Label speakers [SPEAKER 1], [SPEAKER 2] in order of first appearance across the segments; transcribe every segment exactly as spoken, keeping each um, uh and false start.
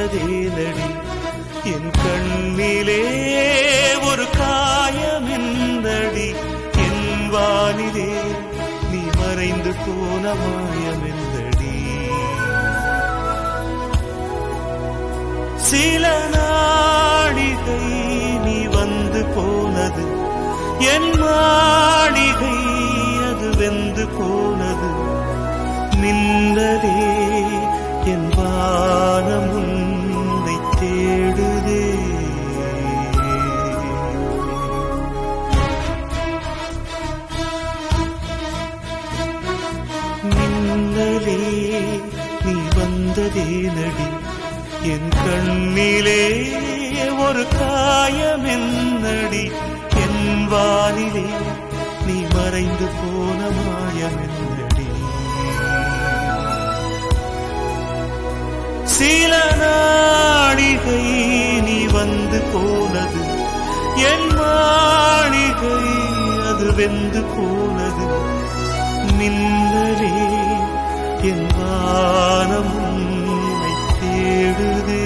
[SPEAKER 1] வந்ததேனடி என் கண்ணிலே ஒரு காயமெந்தடி என் வானிலே நீ மறைந்து போன மாயமெந்தடி சில நாடிகை நீ வந்து போனது என் மாளிகை அது வெந்து போனது மின்னலே என் வானம் உன்னை தேடுதே மின்னலே நீ வந்ததேனடி என் கண்ணிலே ஒரு காயமென்னடி என் வானிலே நீ மறைந்து போன மாயமென்னடி சில நாடிகை நீ வந்து போனது என் மாளிகை அது வெந்து போனது மின்னலே என் வானம் உன்னை தேடுதே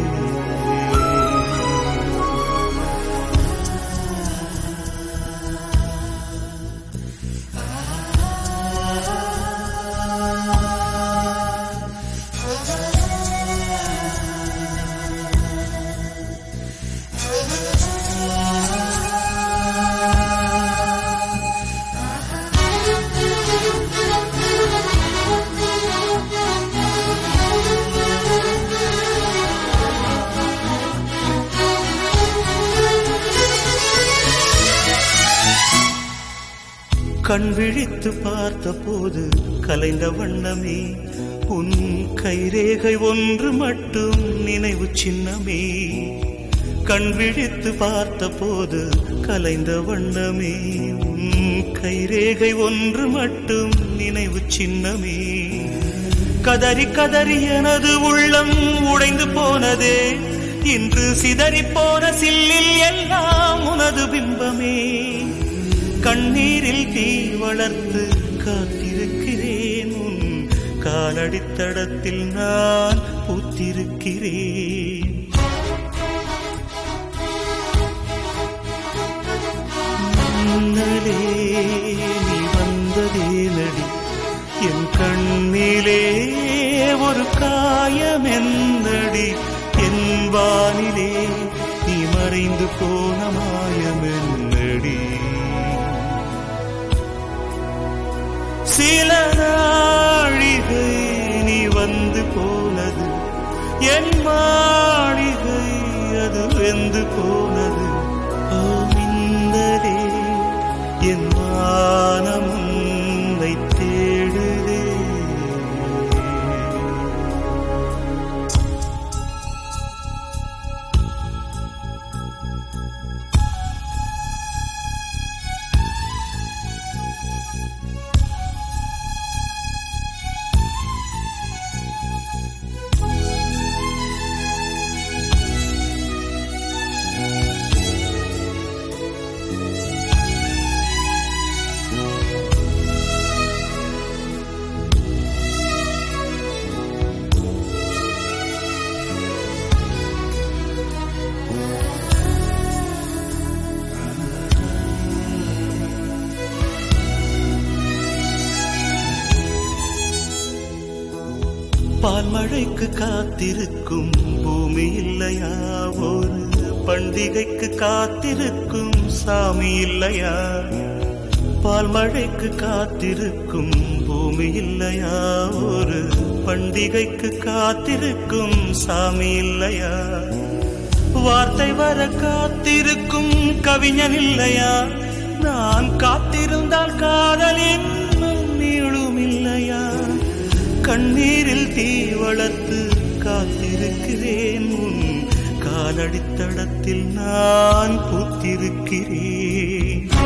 [SPEAKER 1] கண் விழித்து பார்த்த போது கலைந்த வண்ணமே உன் கைரேகை ஒன்று மட்டும் நினைவு சின்னமே கண் விழித்து பார்த்த போது கலைந்த வண்ணமே உன் கைரேகை ஒன்று மட்டும் நினைவு சின்னமே கதறி கதறி எனது உள்ளம் உடைந்து போனதே இன்று சிதறி போன சில்லில் எல்லாம் உனது பிம்பமே கண்ணீரில் தீ வளர்த்து காத்திருக்கிறேன் உன் காலடித்தடத்தில் நான் பூத்திருக்கிறேன் முன்னலே நீ வந்ததேனடி என் கண்ணிலே ஒரு காயமென்னடி என் வானிலே நீ மறைந்து போன மாயமென்னடி சில நாழிகை நீ வந்து போனது என் மாளிகை அது வெந்து போனது ஓ மின்னலே என் வானம் உன்னை தேடுதே பால்மழைக்கு காத்திருக்கும் பூமி இல்லையா ஒரு பண்டிகைக்கு காத்திருக்கும் சாமி இல்லையா பால்மழைக்கு காத்திருக்கும் பூமி இல்லையா ஒரு பண்டிகைக்கு காத்திருக்கும் சாமி இல்லையா வார்த்தை வர காத்திருக்கும் கவிஞன் இல்லையா நான் காத்திருந்தால் காதலின் நீளும் இல்லையா கண்ணீரில் தீ வளர்த்து காத்திருக்கிறேன் உன் காலடித்தடத்தில் நான் பூத்திருக்கிறேன்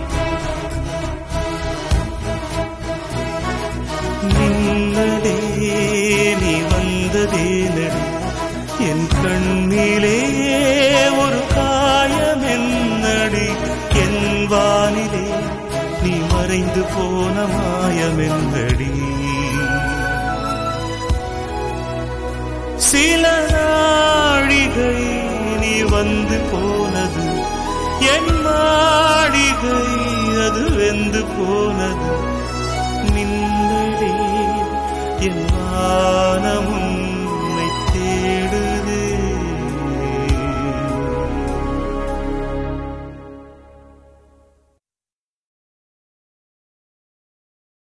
[SPEAKER 1] மின்னலே நீ வந்ததேனடி என் கண்ணிலே ஒரு காயமென்னடி என் வானிலே நீ மறைந்து போன மாயமென்னடி சில வந்து போனது என்